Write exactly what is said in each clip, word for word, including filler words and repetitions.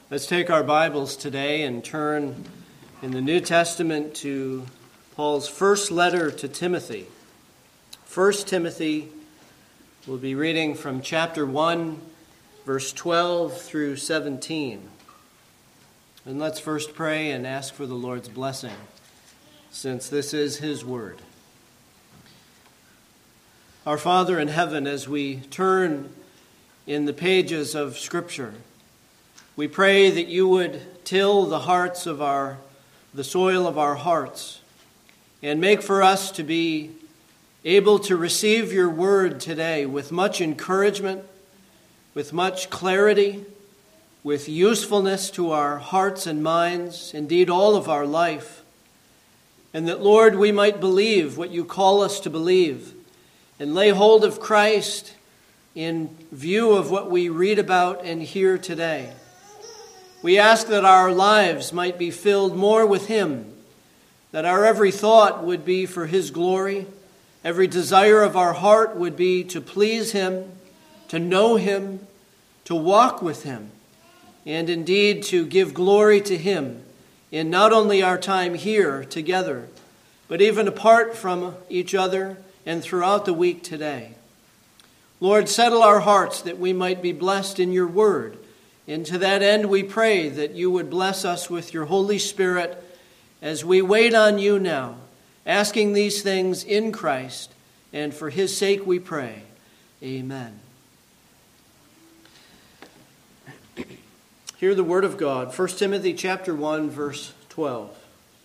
Let's take our Bibles today and turn in the New Testament to Paul's first letter to Timothy. First Timothy, we'll be reading from chapter one, verse twelve through seventeen. And let's first pray and ask for the Lord's blessing, since this is His word. Our Father in heaven, as we turn in the pages of Scripture, we pray that you would till the hearts of our, the soil of our hearts, and make for us to be able to receive your word today with much encouragement, with much clarity, with usefulness to our hearts and minds, indeed all of our life. And that, Lord, we might believe what you call us to believe and lay hold of Christ in view of what we read about and hear today. We ask that our lives might be filled more with Him, that our every thought would be for His glory, every desire of our heart would be to please Him, to know Him, to walk with Him, and indeed to give glory to Him in not only our time here together, but even apart from each other and throughout the week today. Lord, settle our hearts that we might be blessed in your word. And to that end, we pray that you would bless us with your Holy Spirit as we wait on you now, asking these things in Christ, and for his sake we pray. Amen. Hear the word of God. First Timothy chapter one, verse twelve.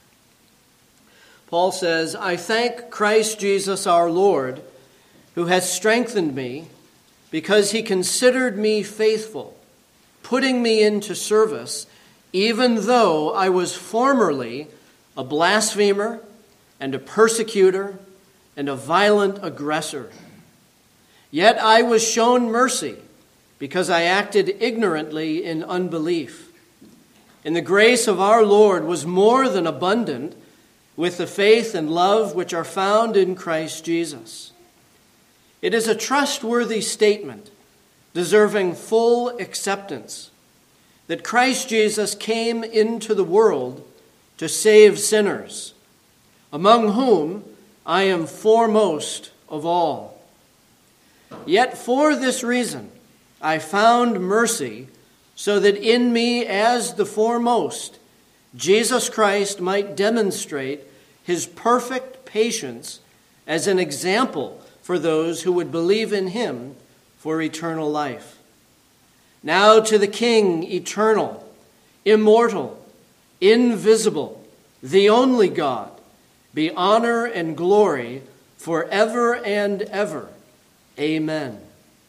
Paul says, I thank Christ Jesus our Lord, who has strengthened me, because he considered me faithful, putting me into service, even though I was formerly a blasphemer and a persecutor and a violent aggressor. Yet I was shown mercy because I acted ignorantly in unbelief. And the grace of our Lord was more than abundant with the faith and love which are found in Christ Jesus. It is a trustworthy statement, deserving full acceptance, that Christ Jesus came into the world to save sinners, among whom I am foremost of all. Yet for this reason I found mercy, so that in me as the foremost, Jesus Christ might demonstrate his perfect patience as an example for those who would believe in him for eternal life. Now to the King, eternal, immortal, invisible, the only God, be honor and glory forever and ever. Amen.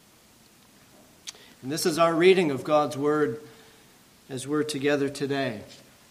And this is our reading of God's word as we're together today.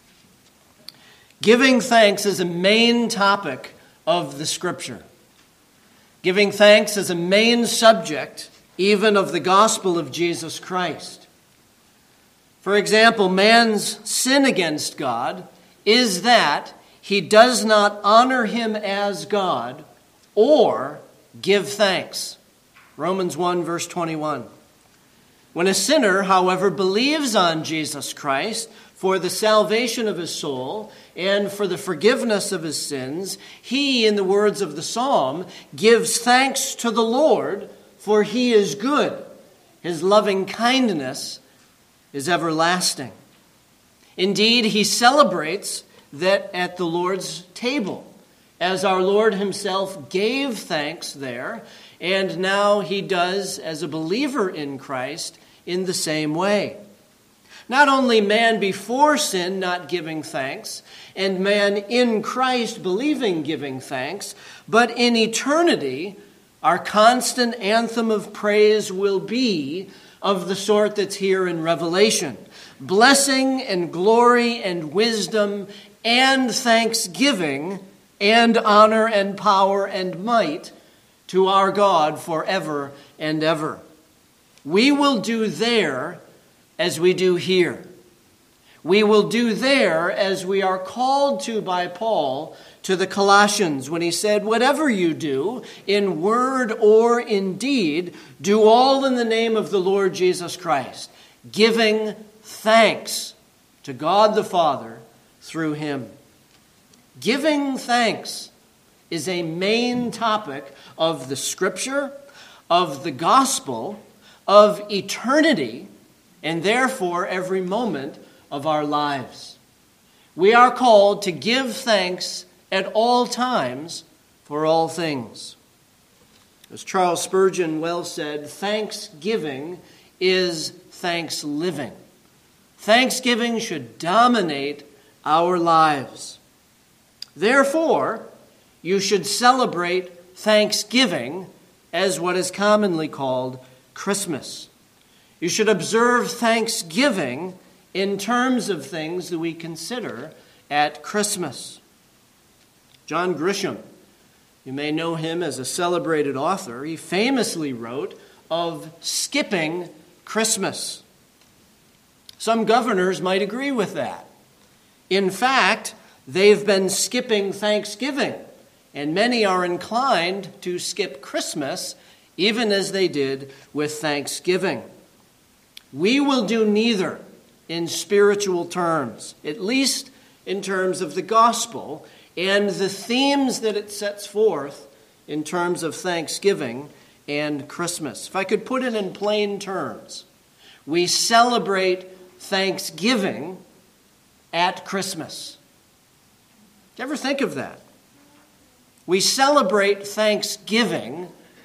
Giving thanks is a main topic of the Scripture. Giving thanks is a main subject even of the gospel of Jesus Christ. For example, man's sin against God is that he does not honor him as God or give thanks. Romans one, verse twenty-one. When a sinner, however, believes on Jesus Christ for the salvation of his soul and for the forgiveness of his sins, he, in the words of the psalm, gives thanks to the Lord, for he is good. His loving kindness is everlasting. Indeed, he celebrates that at the Lord's table, as our Lord himself gave thanks there, and now he does as a believer in Christ in the same way. Not only man before sin not giving thanks, and man in Christ believing giving thanks, but in eternity, our constant anthem of praise will be of the sort that's here in Revelation. Blessing and glory and wisdom and thanksgiving and honor and power and might to our God forever and ever. We will do there as we do here. We will do there as we are called to by Paul to the Colossians when he said, whatever you do, in word or in deed, do all in the name of the Lord Jesus Christ, giving thanks to God the Father through him. Giving thanks is a main topic of the Scripture, of the gospel, of eternity, and therefore every moment of our lives. We are called to give thanks at all times for all things. As Charles Spurgeon well said, thanksgiving is thanks living. Thanksgiving should dominate our lives. Therefore, you should celebrate Thanksgiving as what is commonly called Christmas. You should observe Thanksgiving in terms of things that we consider at Christmas. John Grisham, you may know him as a celebrated author. He famously wrote of skipping Christmas. Some governors might agree with that. In fact, they've been skipping Thanksgiving, and many are inclined to skip Christmas, even as they did with Thanksgiving. We will do neither in spiritual terms, at least in terms of the gospel and the themes that it sets forth in terms of Thanksgiving and Christmas. If I could put it in plain terms, we celebrate Thanksgiving at Christmas. Do you ever think of that? We celebrate Thanksgiving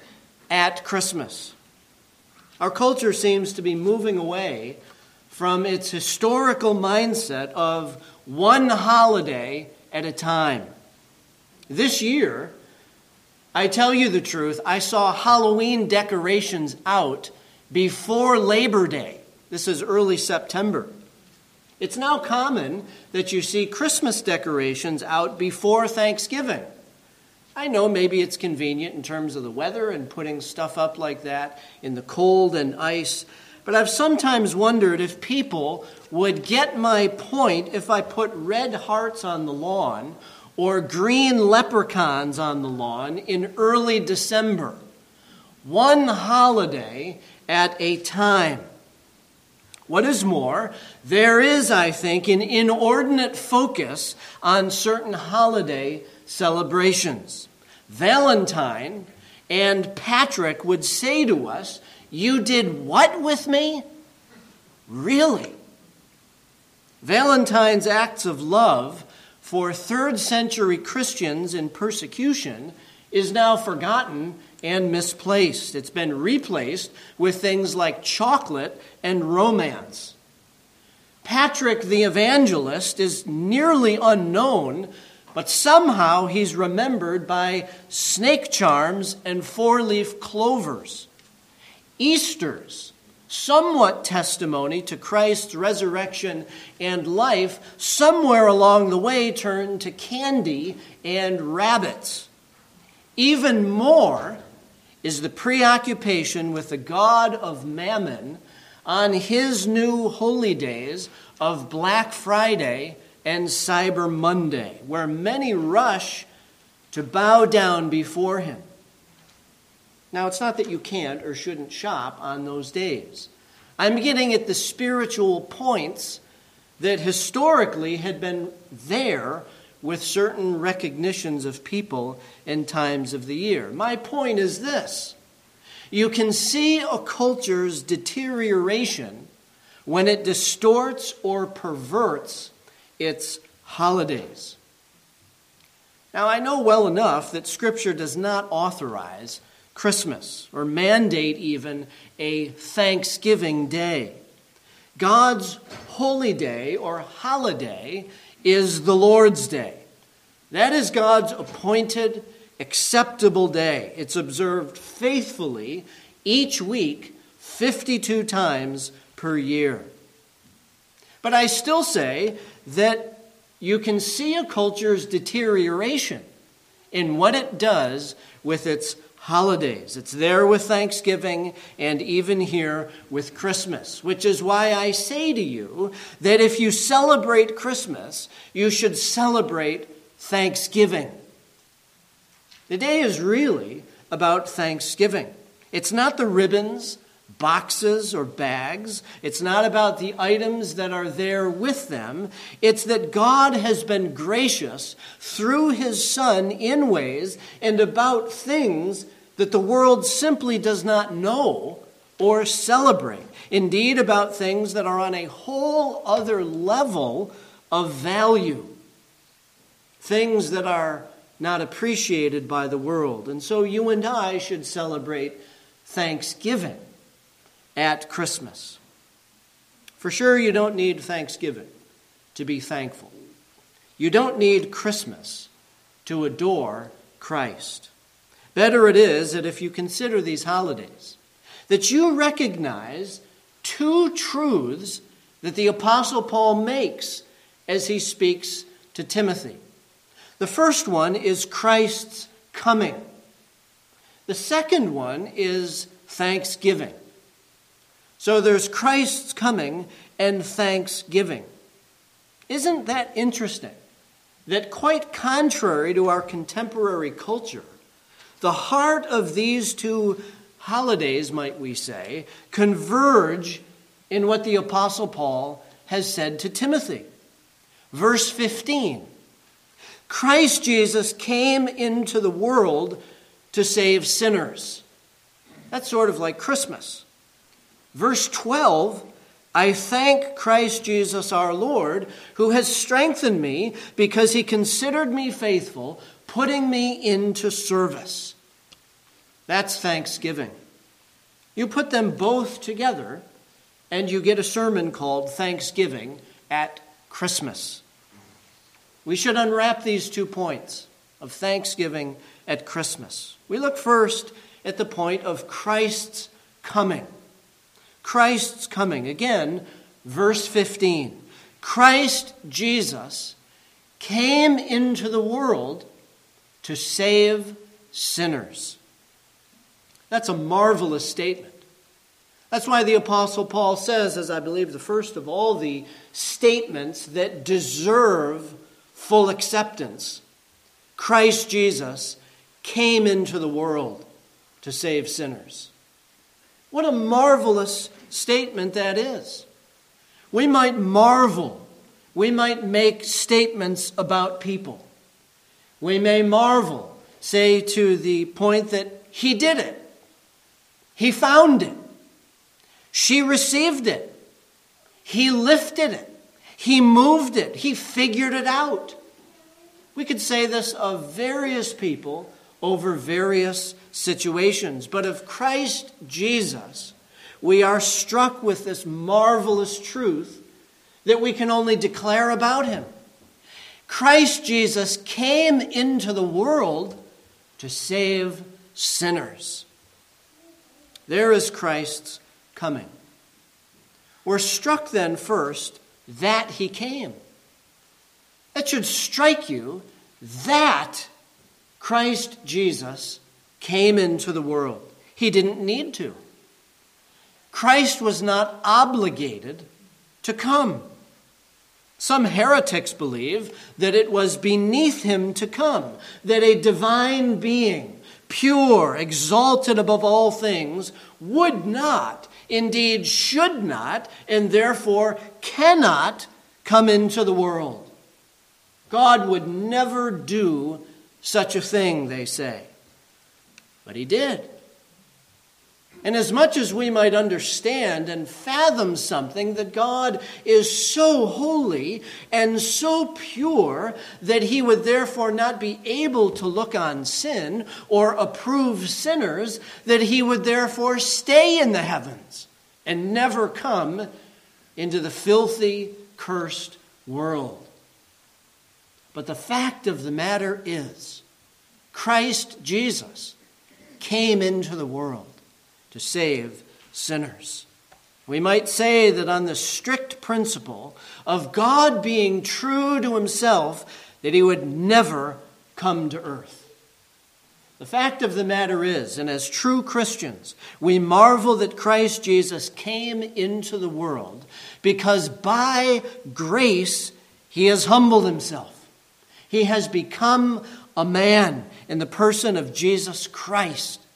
at Christmas. Our culture seems to be moving away from its historical mindset of one holiday at a time. This year, I tell you the truth, I saw Halloween decorations out before Labor Day. This is early September. It's now common that you see Christmas decorations out before Thanksgiving. I know maybe it's convenient in terms of the weather and putting stuff up like that in the cold and ice, but I've sometimes wondered if people would get my point if I put red hearts on the lawn or green leprechauns on the lawn in early December. One holiday at a time. What is more, there is, I think, an inordinate focus on certain holiday celebrations. Valentine and Patrick would say to us, "You did what with me?" Really? Valentine's acts of love for third century Christians in persecution is now forgotten and misplaced. It's been replaced with things like chocolate and romance. Patrick the evangelist is nearly unknown, but somehow he's remembered by snake charms and four-leaf clovers. Easter's somewhat testimony to Christ's resurrection and life somewhere along the way turned to candy and rabbits. Even more is the preoccupation with the god of Mammon on his new holy days of Black Friday and Cyber Monday, where many rush to bow down before him. Now, it's not that you can't or shouldn't shop on those days. I'm getting at the spiritual points that historically had been there with certain recognitions of people in times of the year. My point is this. You can see a culture's deterioration when it distorts or perverts its holidays. Now, I know well enough that Scripture does not authorize Christmas or mandate even a Thanksgiving Day. God's holy day or holiday is the Lord's Day. That is God's appointed, acceptable day. It's observed faithfully each week, fifty-two times per year. But I still say that you can see a culture's deterioration in what it does with its holidays. It's there with Thanksgiving and even here with Christmas, which is why I say to you that if you celebrate Christmas, you should celebrate Thanksgiving. The day is really about Thanksgiving. It's not the ribbons, boxes or bags. It's not about the items that are there with them. It's that God has been gracious through his Son in ways and about things that the world simply does not know or celebrate. Indeed, about things that are on a whole other level of value. Things that are not appreciated by the world. And so you and I should celebrate Thanksgiving at Christmas. For sure, you don't need Thanksgiving to be thankful. You don't need Christmas to adore Christ. Better it is that if you consider these holidays, that you recognize two truths that the Apostle Paul makes as he speaks to Timothy. The first one is Christ's coming. The second one is thanksgiving. So there's Christ's coming and thanksgiving. Isn't that interesting? That quite contrary to our contemporary culture, the heart of these two holidays, might we say, converge in what the Apostle Paul has said to Timothy. Verse fifteen, Christ Jesus came into the world to save sinners. That's sort of like Christmas. Verse twelve, I thank Christ Jesus our Lord, who has strengthened me because he considered me faithful, putting me into service. That's thanksgiving. You put them both together, and you get a sermon called Thanksgiving at Christmas. We should unwrap these two points of thanksgiving at Christmas. We look first at the point of Christ's coming. Christ's coming. Again, verse fifteen. Christ Jesus came into the world to save sinners. That's a marvelous statement. That's why the Apostle Paul says, as I believe the first of all the statements that deserve full acceptance, Christ Jesus came into the world to save sinners. What a marvelous statement that is. We might marvel. We might make statements about people. We may marvel, say to the point that he did it. He found it. She received it. He lifted it. He moved it. He figured it out. We could say this of various people over various situations. But of Christ Jesus, we are struck with this marvelous truth that we can only declare about him. Christ Jesus came into the world to save sinners. There is Christ's coming. We're struck then first that he came. That should strike you that Christ Jesus came into the world. He didn't need to. Christ was not obligated to come. Some heretics believe that it was beneath him to come, that a divine being, pure, exalted above all things, would not, indeed should not, and therefore cannot come into the world. God would never do such a thing, they say. But he did. And as much as we might understand and fathom something that God is so holy and so pure that he would therefore not be able to look on sin or approve sinners, that he would therefore stay in the heavens and never come into the filthy, cursed world. But the fact of the matter is, Christ Jesus came into the world to save sinners. We might say that on the strict principle of God being true to himself, that he would never come to earth. The fact of the matter is, and as true Christians, we marvel that Christ Jesus came into the world because by grace he has humbled himself. He has become a man in the person of Jesus Christ.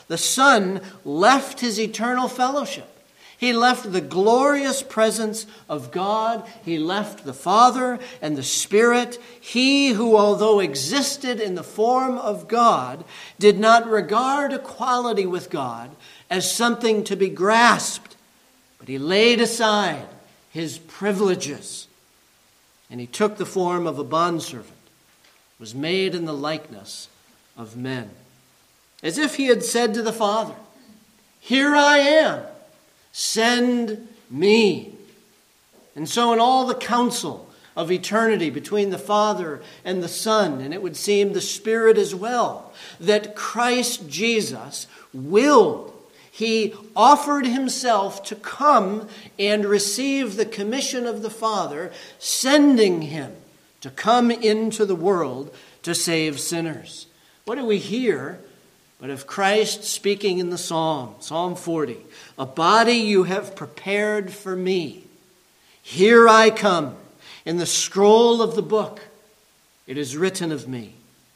The Son left his eternal fellowship. He left the glorious presence of God. He left the Father and the Spirit. He who, although existed in the form of God, did not regard equality with God as something to be grasped, but he laid aside his privileges. And he took the form of a bondservant, was made in the likeness of men. As if he had said to the Father, "Here I am. Send me." And so in all the counsel of eternity between the Father and the Son, and it would seem the Spirit as well, that Christ Jesus willed, he offered himself to come and receive the commission of the Father, sending him to come into the world to save sinners. What do we hear but of Christ speaking in the Psalm, Psalm forty, "A body you have prepared for me. Here I come. In the scroll of the book, it is written of me."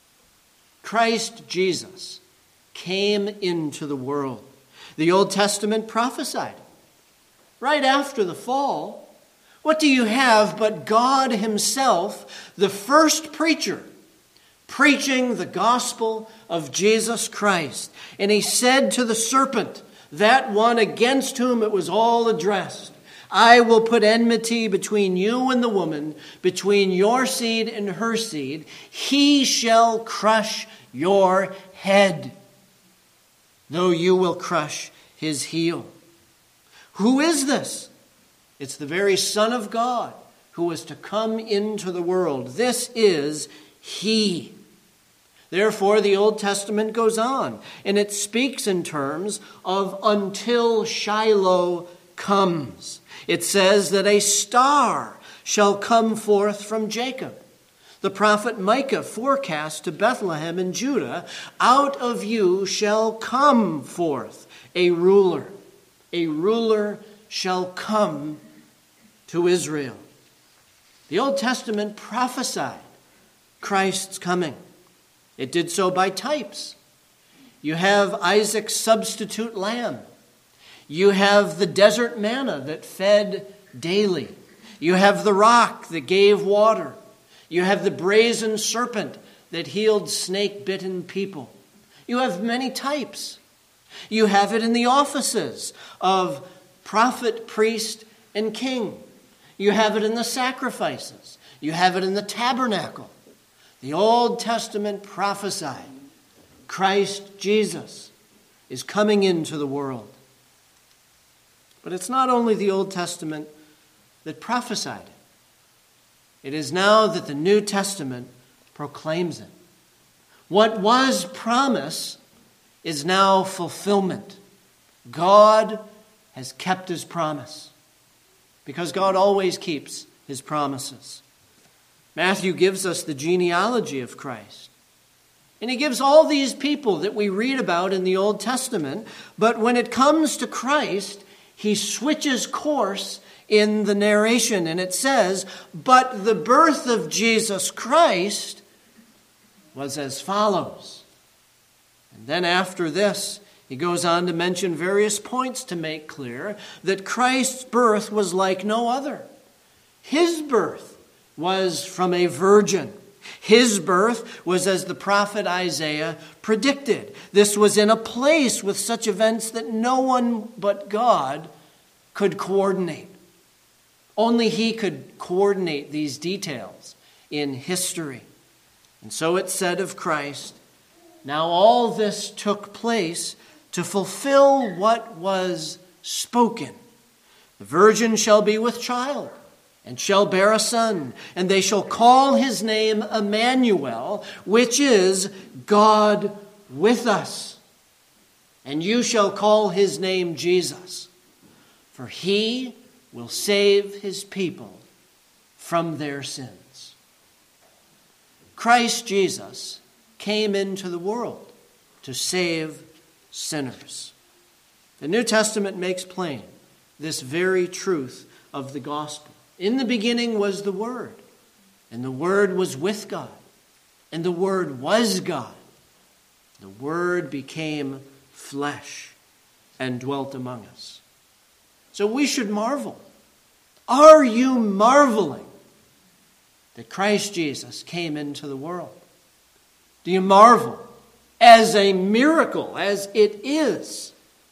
Christ Jesus came into the world. The Old Testament prophesied. Right after the fall, what do you have but God himself, the first preacher, preaching the gospel of Jesus Christ? And he said to the serpent, that one against whom it was all addressed, "I will put enmity between you and the woman, between your seed and her seed. He shall crush your head, though you will crush his heel." Who is this? It's the very Son of God who was to come into the world. This is he. Therefore, the Old Testament goes on, and it speaks in terms of until Shiloh comes. It says that a star shall come forth from Jacob. The prophet Micah forecast to Bethlehem in Judah, "Out of you shall come forth a ruler. A ruler shall come to Israel." The Old Testament prophesied Christ's coming. It did so by types. You have Isaac's substitute lamb. You have the desert manna that fed daily. You have the rock that gave water. You have the brazen serpent that healed snake-bitten people. You have many types. You have it in the offices of prophet, priest, and king. You have it in the sacrifices. You have it in the tabernacle. The Old Testament prophesied Christ Jesus is coming into the world. But it's not only the Old Testament that prophesied it. It is now that the New Testament proclaims it. What was promise is now fulfillment. God has kept his promise, because God always keeps his promises. Matthew gives us the genealogy of Christ. And he gives all these people that we read about in the Old Testament, but when it comes to Christ, he switches course in the narration, and it says, "But the birth of Jesus Christ was as follows." And then after this, he goes on to mention various points to make clear that Christ's birth was like no other. His birth was from a virgin. His birth was as the prophet Isaiah predicted. This was in a place with such events that no one but God could coordinate. Only he could coordinate these details in history. And so it said of Christ, now all this took place to fulfill what was spoken. The virgin shall be with child, and shall bear a son, and they shall call his name Emmanuel, which is God with us. And you shall call his name Jesus, for he will save his people from their sins. Christ Jesus came into the world to save sinners. The New Testament makes plain this very truth of the gospel. In the beginning was the Word, and the Word was with God, and the Word was God. The Word became flesh and dwelt among us. So we should marvel. Are you marveling that Christ Jesus came into the world? Do you marvel as a miracle, as it is,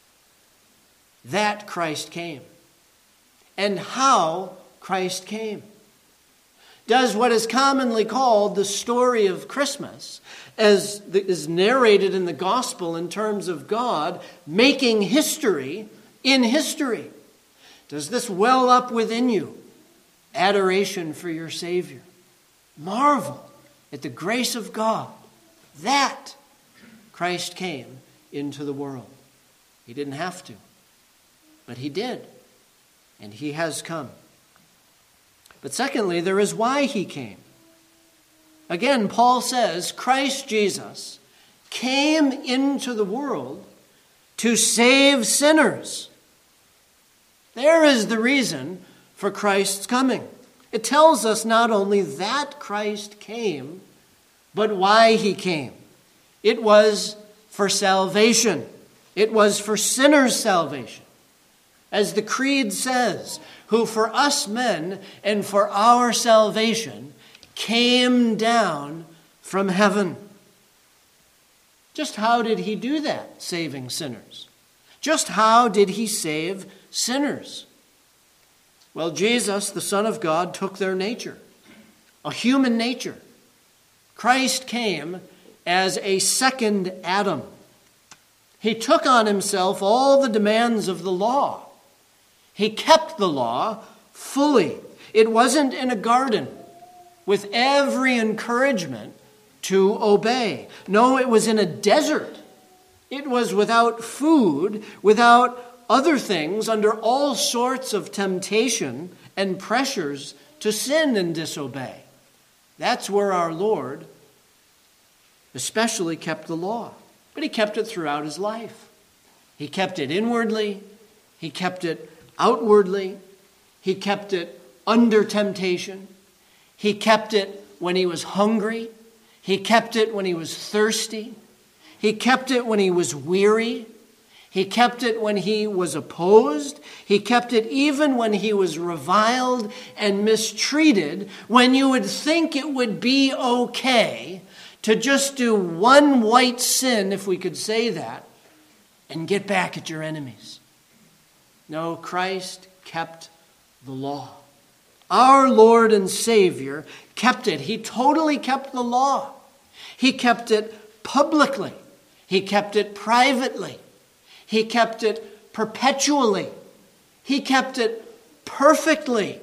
that Christ came? And how Christ came? Does what is commonly called the story of Christmas, as is narrated in the gospel in terms of God making history in history, does this well up within you adoration for your Savior? Marvel at the grace of God that Christ came into the world. He didn't have to, but he did, and he has come. But secondly, there is why he came. Again, Paul says Christ Jesus came into the world to save sinners. There is the reason for Christ's coming. It tells us not only that Christ came, but why he came. It was for salvation. It was for sinners' salvation. As the Creed says, who for us men and for our salvation came down from heaven. Just how did he do that, saving sinners? Just how did he save sinners? Well, Jesus, the Son of God, took their nature, a human nature. Christ came as a second Adam. He took on himself all the demands of the law. He kept the law fully. It wasn't in a garden with every encouragement to obey. No, it was in a desert. It was without food, without other things, under all sorts of temptation and pressures to sin and disobey. That's where our Lord especially kept the law. But he kept it throughout his life. He kept it inwardly. He kept it outwardly. He kept it under temptation. He kept it when he was hungry. He kept it when he was thirsty. He kept it when he was weary. He kept it when he was opposed. He kept it even when he was reviled and mistreated, when you would think it would be okay to just do one white sin, if we could say that, and get back at your enemies. No, Christ kept the law. Our Lord and Savior kept it. He totally kept the law. He kept it publicly. He kept it privately. He kept it perpetually. He kept it perfectly.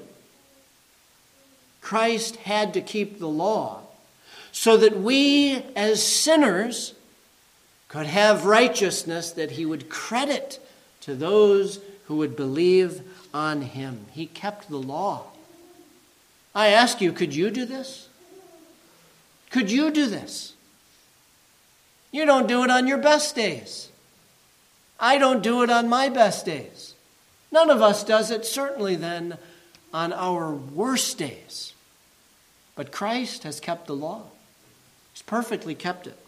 Christ had to keep the law so that we as sinners could have righteousness that he would credit to those who would believe on him. He kept the law. I ask you, could you do this? Could you do this? You don't do it on your best days. I don't do it on my best days. None of us does it, certainly then, on our worst days. But Christ has kept the law. He's perfectly kept it.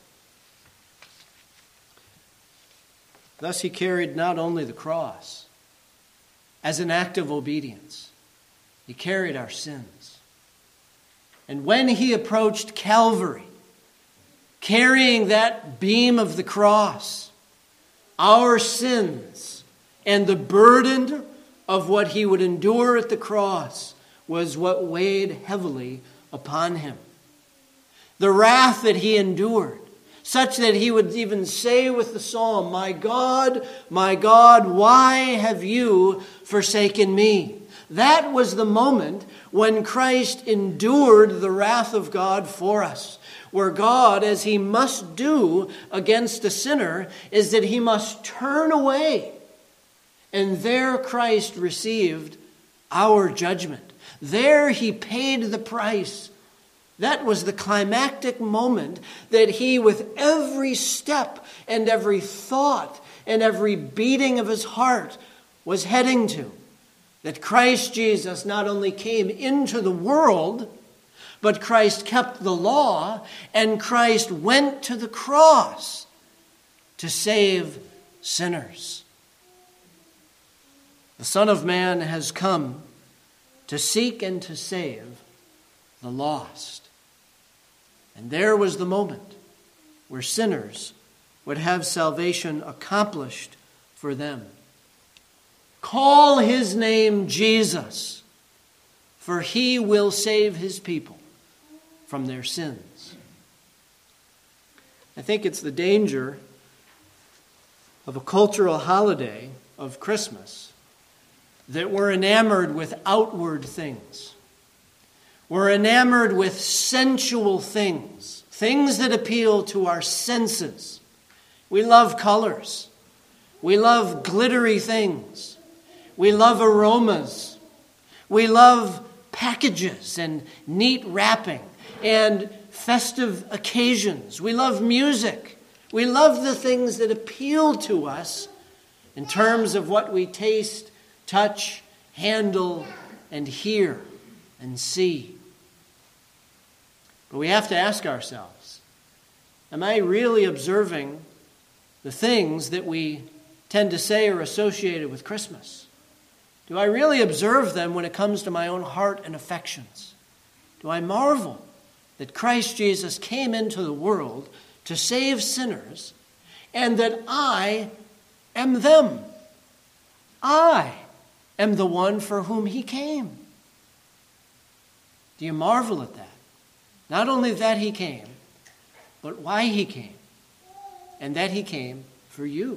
Thus he carried not only the cross as an act of obedience, he carried our sins. And when he approached Calvary, carrying that beam of the cross, our sins and the burden of what he would endure at the cross was what weighed heavily upon him. The wrath that he endured, such that he would even say with the psalm, "My God, my God, why have you forsaken me?" That was the moment when Christ endured the wrath of God for us. Where God, as he must do against a sinner, is that he must turn away. And there Christ received our judgment. There he paid the price. That was the climactic moment that he, with every step and every thought and every beating of his heart, was heading to. That Christ Jesus not only came into the world, but Christ kept the law, and Christ went to the cross to save sinners. The Son of Man has come to seek and to save the lost. And there was the moment where sinners would have salvation accomplished for them. Call his name Jesus, for he will save his people from their sins. I think it's the danger of a cultural holiday of Christmas that we're enamored with outward things. We're enamored with sensual things, things that appeal to our senses. We love colors. We love glittery things. We love aromas. We love packages and neat wrapping and festive occasions. We love music. We love the things that appeal to us in terms of what we taste, touch, handle, and hear and see. But we have to ask ourselves, am I really observing the things that we tend to say are associated with Christmas? Do I really observe them when it comes to my own heart and affections? Do I marvel that Christ Jesus came into the world to save sinners and that I am them? I am the one for whom he came. Do you marvel at that? Not only that he came, but why he came, and that he came for you.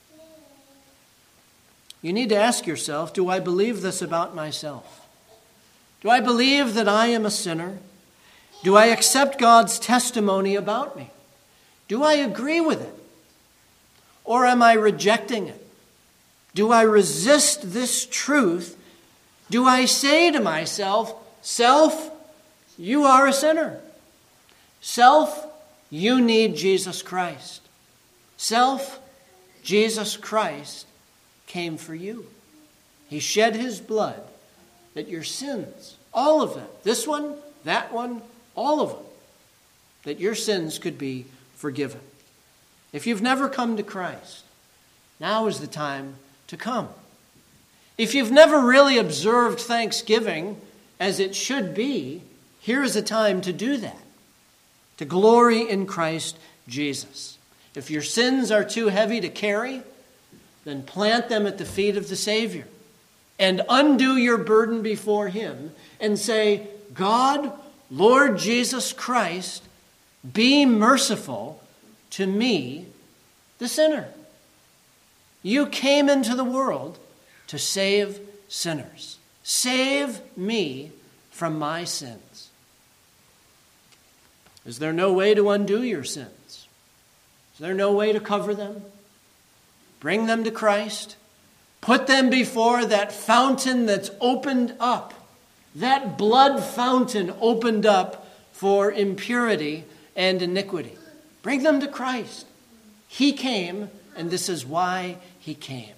You need to ask yourself, do I believe this about myself? Do I believe that I am a sinner? Do I accept God's testimony about me? Do I agree with it? Or am I rejecting it? Do I resist this truth? Do I say to myself, self, you are a sinner. Self, you need Jesus Christ. Self, Jesus Christ came for you. He shed his blood that your sins, all of them, this one, that one, all of them, that your sins could be forgiven. If you've never come to Christ, now is the time to come. If you've never really observed Thanksgiving as it should be, here is a time to do that, to glory in Christ Jesus. If your sins are too heavy to carry, then plant them at the feet of the Savior and undo your burden before him and say, God, Lord Jesus Christ, be merciful to me, the sinner. You came into the world to save sinners. Save me from my sins. Is there no way to undo your sins? Is there no way to cover them? Bring them to Christ. Put them before that fountain that's opened up. That blood fountain opened up for impurity and iniquity. Bring them to Christ. He came, and this is why he came.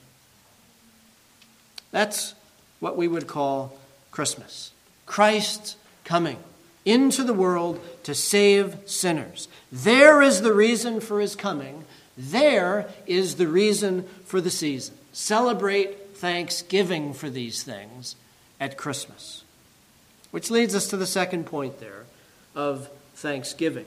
That's what we would call Christmas. Christ's coming into the world to save sinners. There is the reason for his coming. There is the reason for the season. Celebrate thanksgiving for these things at Christmas. Which leads us to the second point there of thanksgiving.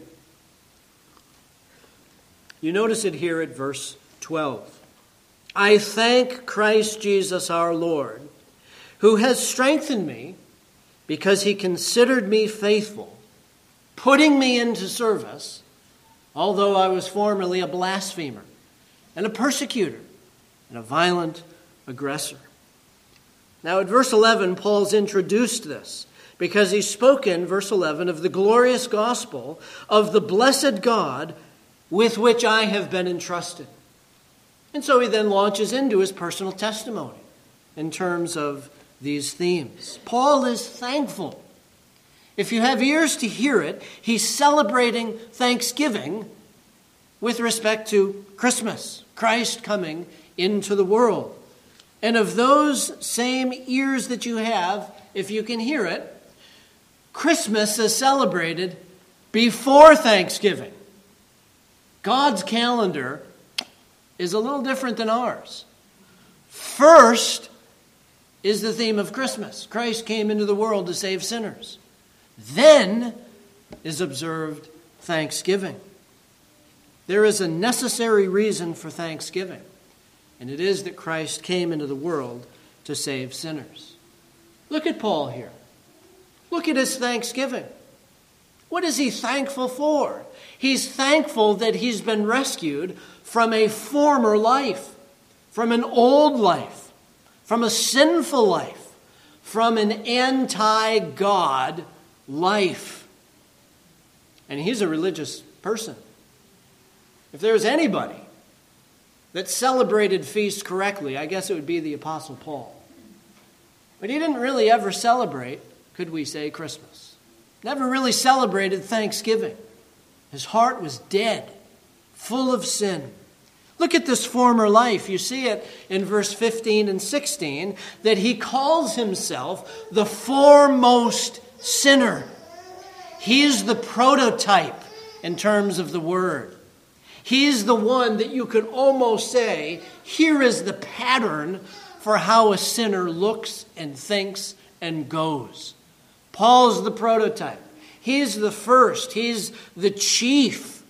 You notice it here at verse twelve. I thank Christ Jesus our Lord, who has strengthened me because he considered me faithful, putting me into service, although I was formerly a blasphemer and a persecutor and a violent aggressor. Now at verse eleven, Paul's introduced this because he's spoken, verse eleven, of the glorious gospel of the blessed God with which I have been entrusted. And so he then launches into his personal testimony in terms of these themes. Paul is thankful. If you have ears to hear it, he's celebrating Thanksgiving with respect to Christmas, Christ coming into the world. And of those same ears that you have, if you can hear it, Christmas is celebrated before Thanksgiving. God's calendar is a little different than ours. First is the theme of Christmas. Christ came into the world to save sinners. Then is observed Thanksgiving. There is a necessary reason for Thanksgiving, and it is that Christ came into the world to save sinners. Look at Paul here. Look at his thanksgiving. What is he thankful for? He's thankful that he's been rescued from a former life, from an old life, from a sinful life, from an anti-God life. And he's a religious person. If there was anybody that celebrated feasts correctly, I guess it would be the Apostle Paul. But he didn't really ever celebrate, could we say, Christmas. Never really celebrated Thanksgiving. His heart was dead, full of sin. Look at this former life. You see it in verse fifteen and sixteen, that he calls himself the foremost sinner. He's the prototype in terms of the word. He's the one that you could almost say, here is the pattern for how a sinner looks and thinks and goes. Paul's the prototype. He's the first. He's the chief.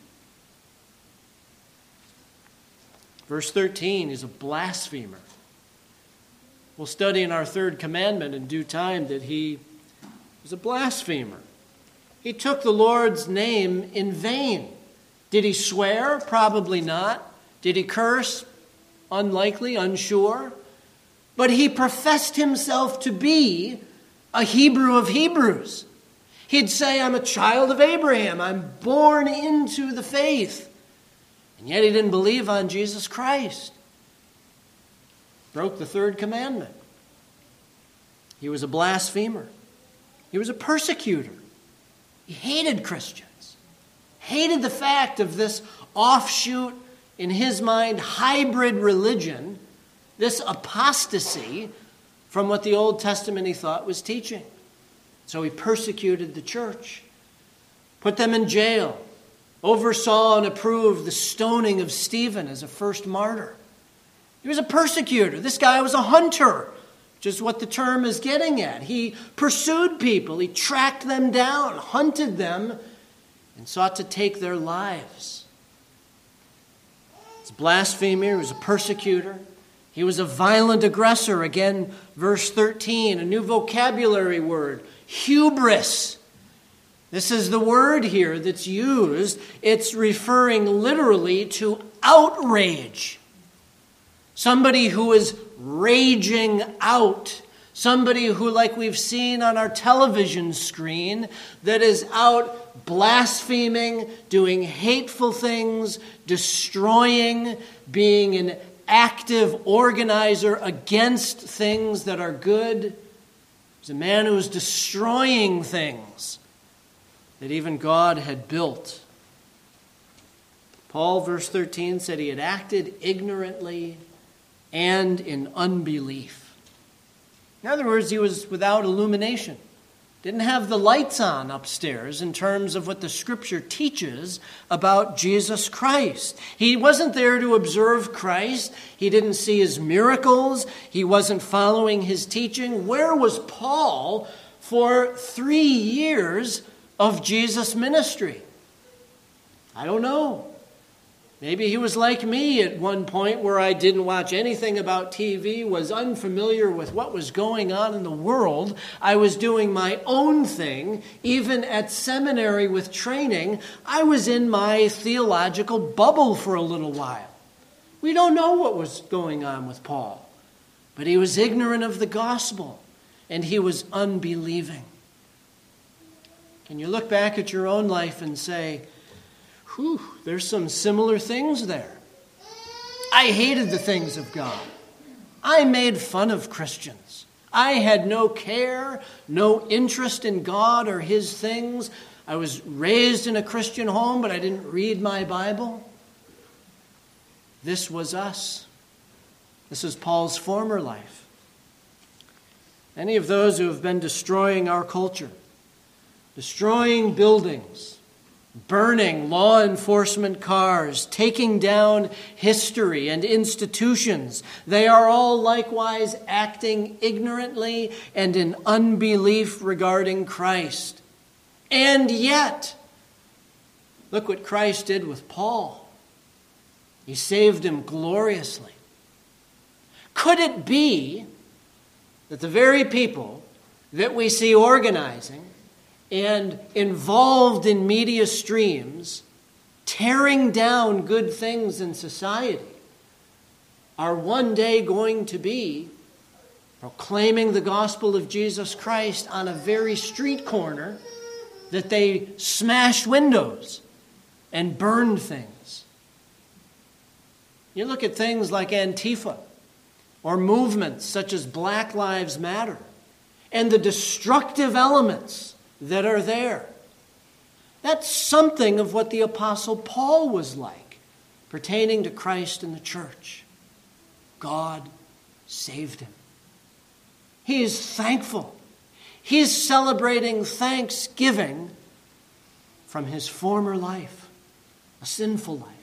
Verse thirteen, he's a blasphemer. We'll study in our third commandment in due time that he was a blasphemer. He took the Lord's name in vain. Did he swear? Probably not. Did he curse? Unlikely, unsure. But he professed himself to be a Hebrew of Hebrews. He'd say, I'm a child of Abraham. I'm born into the faith. And yet he didn't believe on Jesus Christ. Broke the third commandment. He was a blasphemer. He was a persecutor. He hated Christians. Hated the fact of this offshoot, in his mind, hybrid religion, this apostasy from what the Old Testament he thought was teaching. So he persecuted the church, put them in jail, oversaw and approved the stoning of Stephen as a first martyr. He was a persecutor. This guy was a hunter, which is what the term is getting at. He pursued people. He tracked them down, hunted them, and sought to take their lives. He's a blasphemer. He was a persecutor. He was a violent aggressor. Again, verse thirteen, a new vocabulary word, hubris. This is the word here that's used. It's referring literally to outrage. Somebody who is raging out. Somebody who, like we've seen on our television screen, that is out blaspheming, doing hateful things, destroying, being an active organizer against things that are good. He's a man who is destroying things that even God had built. Paul, verse thirteen, said he had acted ignorantly and in unbelief. In other words, he was without illumination. Didn't have the lights on upstairs in terms of what the Scripture teaches about Jesus Christ. He wasn't there to observe Christ. He didn't see his miracles. He wasn't following his teaching. Where was Paul for three years of Jesus' ministry? I don't know. Maybe he was like me at one point where I didn't watch anything about T V, was unfamiliar with what was going on in the world. I was doing my own thing. Even at seminary with training, I was in my theological bubble for a little while. We don't know what was going on with Paul, but he was ignorant of the gospel and he was unbelieving. Can you look back at your own life and say, whew, there's some similar things there. I hated the things of God. I made fun of Christians. I had no care, no interest in God or his things. I was raised in a Christian home, but I didn't read my Bible. This was us. This is Paul's former life. Any of those who have been destroying our culture, destroying buildings, burning law enforcement cars, taking down history and institutions. They are all likewise acting ignorantly and in unbelief regarding Christ. And yet, look what Christ did with Paul. He saved him gloriously. Could it be that the very people that we see organizing and involved in media streams, tearing down good things in society, are one day going to be proclaiming the gospel of Jesus Christ on a very street corner that they smashed windows and burned things? You look at things like Antifa or movements such as Black Lives Matter and the destructive elements that are there. That's something of what the Apostle Paul was like pertaining to Christ and the church. God saved him. He is thankful. He is celebrating thanksgiving from his former life, a sinful life.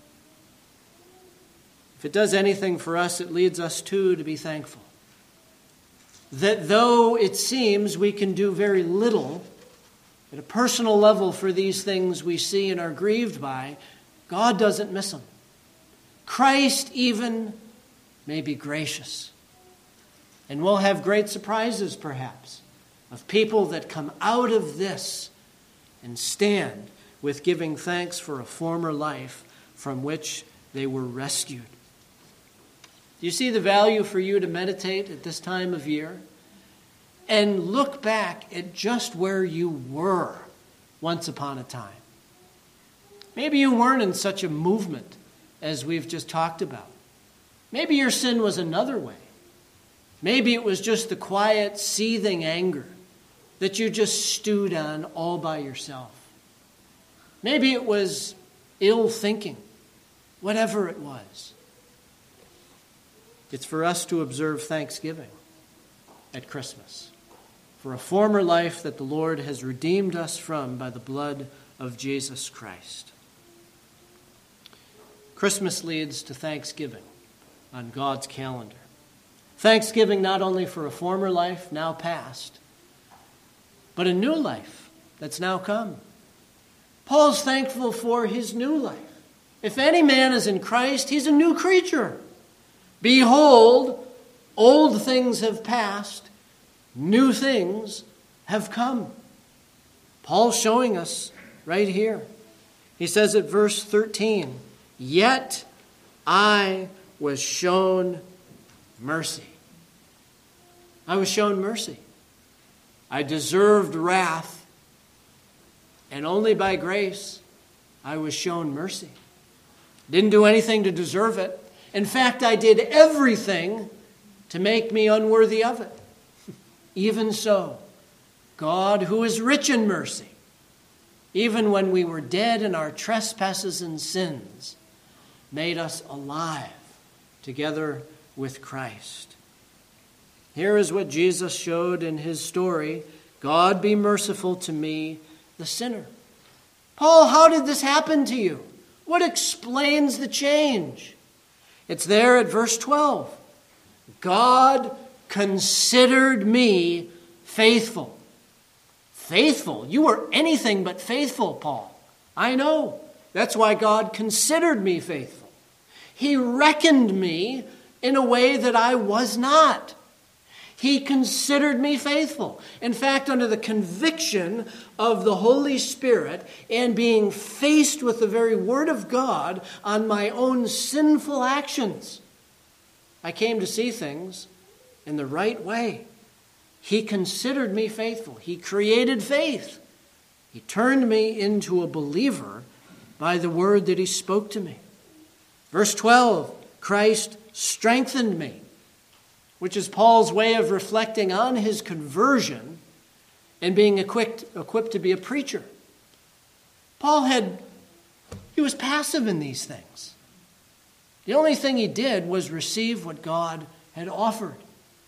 If it does anything for us, it leads us too to be thankful. That though it seems we can do very little at a personal level for these things we see and are grieved by, God doesn't miss them. Christ even may be gracious. And we'll have great surprises, perhaps, of people that come out of this and stand with giving thanks for a former life from which they were rescued. Do you see the value for you to meditate at this time of year and look back at just where you were once upon a time? Maybe you weren't in such a movement as we've just talked about. Maybe your sin was another way. Maybe it was just the quiet, seething anger that you just stewed on all by yourself. Maybe it was ill thinking, whatever it was. It's for us to observe thanksgiving at Christmas for a former life that the Lord has redeemed us from by the blood of Jesus Christ. Christmas leads to thanksgiving on God's calendar. Thanksgiving not only for a former life, now past, but a new life that's now come. Paul's thankful for his new life. If any man is in Christ, he's a new creature. Behold, old things have passed, new things have come. Paul's showing us right here. He says at verse thirteen, yet I was shown mercy. I was shown mercy. I deserved wrath, and only by grace I was shown mercy. Didn't do anything to deserve it. In fact, I did everything to make me unworthy of it. Even so, God, who is rich in mercy, even when we were dead in our trespasses and sins, made us alive together with Christ. Here is what Jesus showed in his story. God, be merciful to me, the sinner. Paul, how did this happen to you? What explains the change? It's there at verse twelve. God considered me faithful. Faithful? You were anything but faithful, Paul. I know. That's why God considered me faithful. He reckoned me in a way that I was not. He considered me faithful. In fact, under the conviction of the Holy Spirit and being faced with the very Word of God on my own sinful actions, I came to see things in the right way. He considered me faithful. He created faith. He turned me into a believer by the word that he spoke to me. Verse twelve, Christ strengthened me, which is Paul's way of reflecting on his conversion and being equipped, equipped to be a preacher. Paul had, he was passive in these things. The only thing he did was receive what God had offered.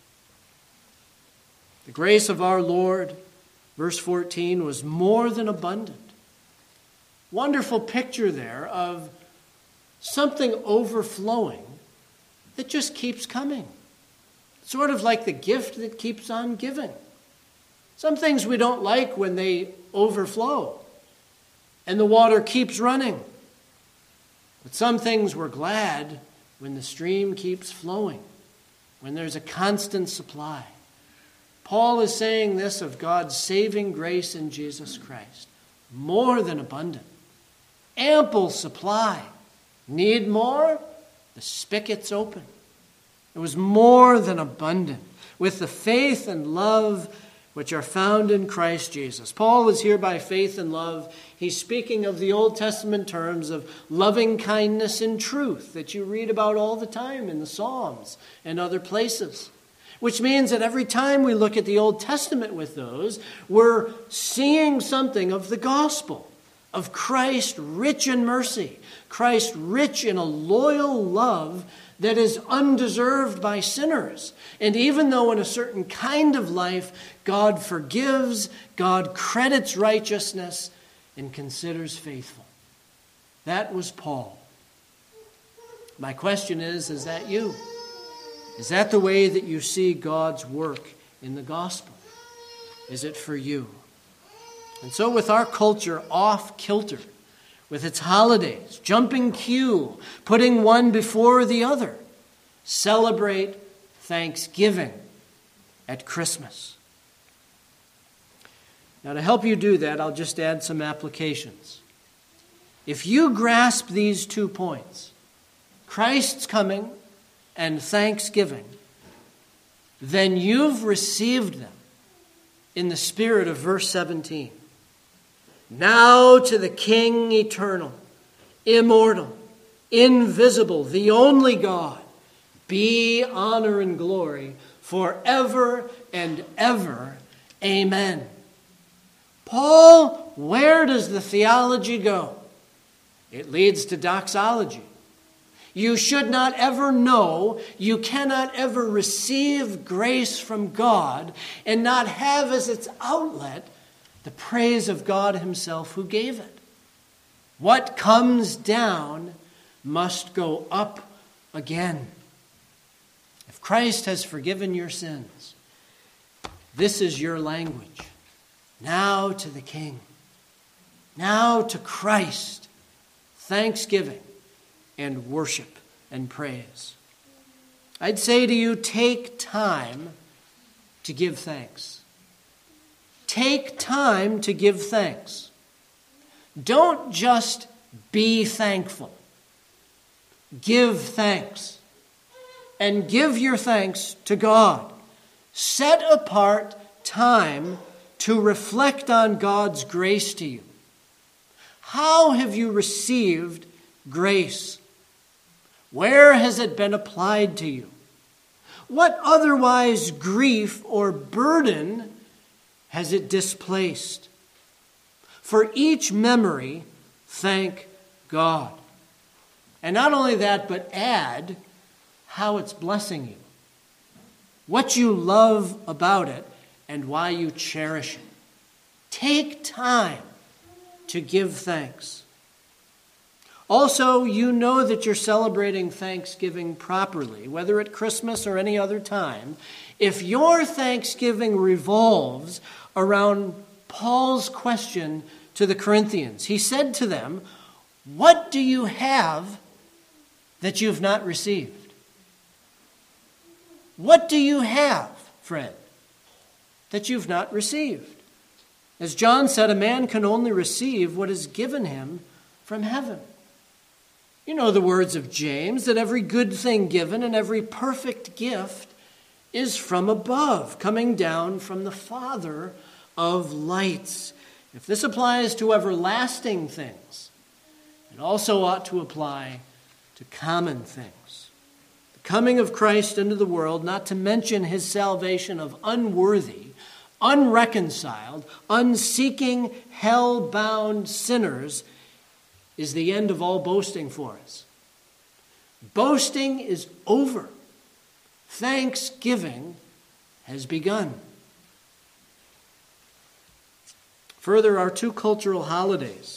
The grace of our Lord, verse fourteen, was more than abundant. Wonderful picture there of something overflowing that just keeps coming. Sort of like the gift that keeps on giving. Some things we don't like when they overflow and the water keeps running. But some things we're glad when the stream keeps flowing, when there's a constant supply. Paul is saying this of God's saving grace in Jesus Christ. More than abundant. Ample supply. Need more? The spigot's open. It was more than abundant with the faith and love which are found in Christ Jesus. Paul is here by faith and love. He's speaking of the Old Testament terms of loving kindness and truth that you read about all the time in the Psalms and other places. Which means that every time we look at the Old Testament with those, we're seeing something of the gospel, of Christ rich in mercy, Christ rich in a loyal love that is undeserved by sinners. And even though in a certain kind of life, God forgives, God credits righteousness, and considers faithful. That was Paul. My question is, is that you? Is that the way that you see God's work in the gospel? Is it for you? And so with our culture off kilter, with its holidays, jumping queue, putting one before the other, celebrate Thanksgiving at Christmas. Now, to help you do that, I'll just add some applications. If you grasp these two points, Christ's coming and Thanksgiving, then you've received them in the spirit of verse seventeen. Now to the King eternal, immortal, invisible, the only God, be honor and glory forever and ever. Amen. Paul, where does the theology go? It leads to doxology. You should not ever know, you cannot ever receive grace from God and not have as its outlet the praise of God himself who gave it. What comes down must go up again. If Christ has forgiven your sins, this is your language. Now to the King. Now to Christ. Thanksgiving and worship and praise. I'd say to you, take time to give thanks. Take time to give thanks. Don't just be thankful. Give thanks. And give your thanks to God. Set apart time to reflect on God's grace to you. How have you received grace? Where has it been applied to you? What otherwise grief or burden has it displaced? For each memory, thank God. And not only that, but add how it's blessing you, what you love about it, and why you cherish it. Take time to give thanks. Also, you know that you're celebrating Thanksgiving properly, whether at Christmas or any other time, if your Thanksgiving revolves around Paul's question to the Corinthians. He said to them, "What do you have that you've not received?" What do you have, friend, that you've not received? As John said, a man can only receive what is given him from heaven. You know the words of James, that every good thing given and every perfect gift is from above, coming down from the Father of lights. If this applies to everlasting things, it also ought to apply to common things. The coming of Christ into the world, not to mention his salvation of unworthy, unreconciled, unseeking, hell-bound sinners, is the end of all boasting for us. Boasting is over. Thanksgiving has begun. Further, our two cultural holidays,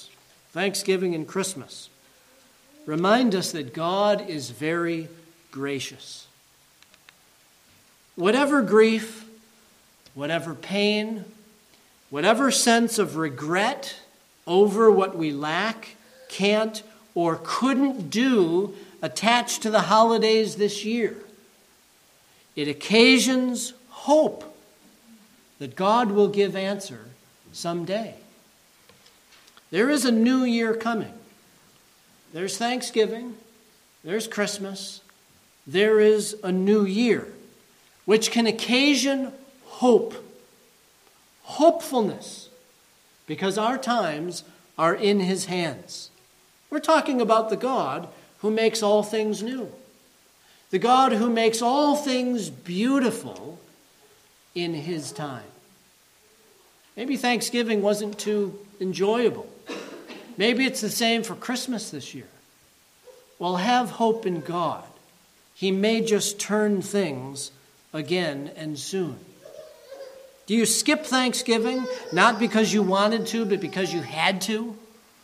Thanksgiving and Christmas remind us that God is very gracious. Whatever grief, whatever pain, whatever sense of regret over what we lack, can't, or couldn't do attached to the holidays this year, it occasions hope that God will give answer someday. There is a new year coming. There's Thanksgiving, there's Christmas, there is a new year, which can occasion hope, hopefulness, because our times are in his hands. We're talking about the God who makes all things new, the God who makes all things beautiful in his time. Maybe Thanksgiving wasn't too enjoyable. Maybe it's the same for Christmas this year. Well, have hope in God. He may just turn things again and soon. Do you skip Thanksgiving, not because you wanted to, but because you had to?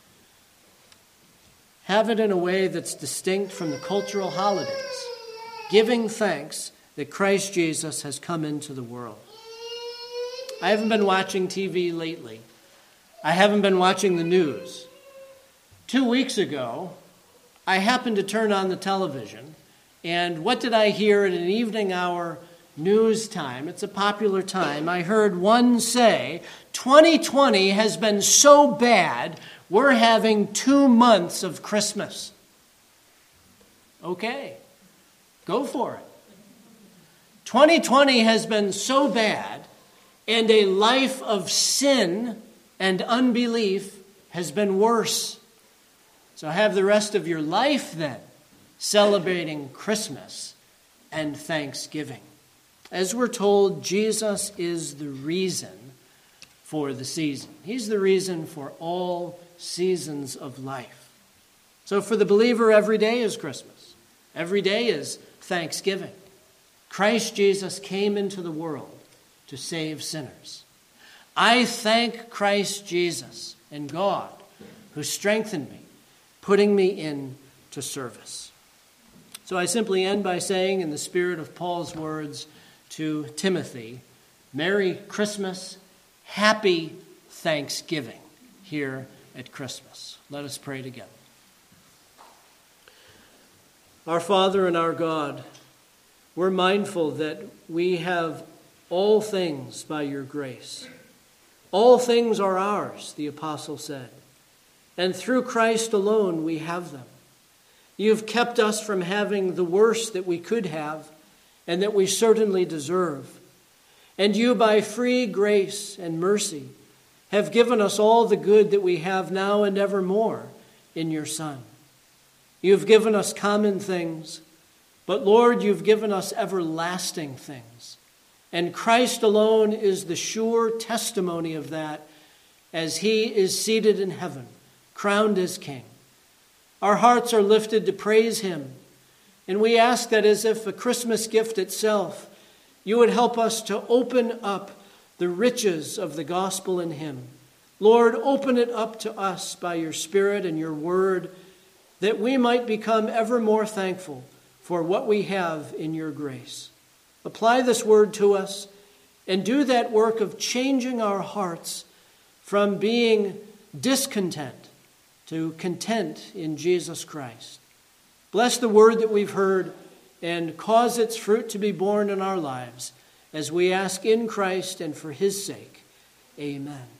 Have it in a way that's distinct from the cultural holidays, giving thanks that Christ Jesus has come into the world. I haven't been watching T V lately. I haven't been watching the news. Two weeks ago, I happened to turn on the television, and what did I hear at an evening hour news time? It's a popular time. I heard one say, twenty twenty has been so bad, we're having two months of Christmas. Okay, go for it. twenty twenty has been so bad, and a life of sin and unbelief has been worse. So have the rest of your life then celebrating Christmas and Thanksgiving. As we're told, Jesus is the reason for the season. He's the reason for all seasons of life. So for the believer, every day is Christmas. Every day is Thanksgiving. Christ Jesus came into the world to save sinners. I thank Christ Jesus and God who strengthened me, putting me into service. So I simply end by saying, in the spirit of Paul's words to Timothy, Merry Christmas, Happy Thanksgiving here at Christmas. Let us pray together. Our Father and our God, we're mindful that we have all things by your grace. All things are ours, the apostle said, and through Christ alone we have them. You've kept us from having the worst that we could have and that we certainly deserve. And you, by free grace and mercy, have given us all the good that we have now and evermore in your Son. You've given us common things, but Lord, you've given us everlasting things. And Christ alone is the sure testimony of that, as he is seated in heaven, crowned as King. Our hearts are lifted to praise him, and we ask that as if a Christmas gift itself, you would help us to open up the riches of the gospel in him. Lord, open it up to us by your Spirit and your word, that we might become ever more thankful for what we have in your grace. Apply this word to us and do that work of changing our hearts from being discontent to content in Jesus Christ. Bless the word that we've heard and cause its fruit to be born in our lives as we ask in Christ and for his sake. Amen.